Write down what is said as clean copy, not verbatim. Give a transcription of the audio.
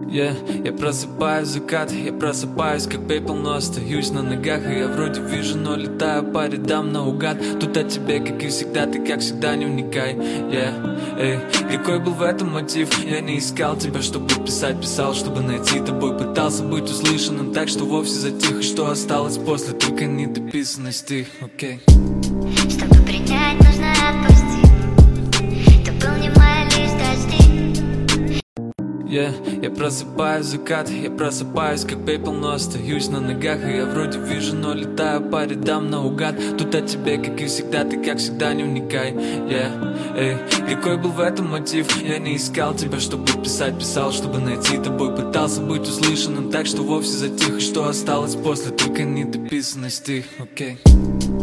Я просыпаюсь в закат, я просыпаюсь как пепел, но остаюсь на ногах. И я вроде вижу, но летаю по рядам наугад. Тут о тебе, как и всегда, ты как всегда не вникай. Какой был в этом мотив? Я не искал тебя, чтобы писать, писал, чтобы найти тобой. Пытался быть услышанным так, что вовсе затих. И что осталось после, только недописанный стих. Окей. Чтобы принять, нужно отпустить. Ты был не моя лишь дожди. Я просыпаюсь в закат, я просыпаюсь как пепел, но остаюсь на ногах. И я вроде вижу, но летаю по рядам наугад. Тут о тебе, как и всегда, ты как всегда не вникай. Какой был в этом мотив? Я не искал тебя, чтобы писать, писал, чтобы найти тобой. Пытался быть услышанным так, что вовсе затих. И что осталось после, только недописанный стих. Окей.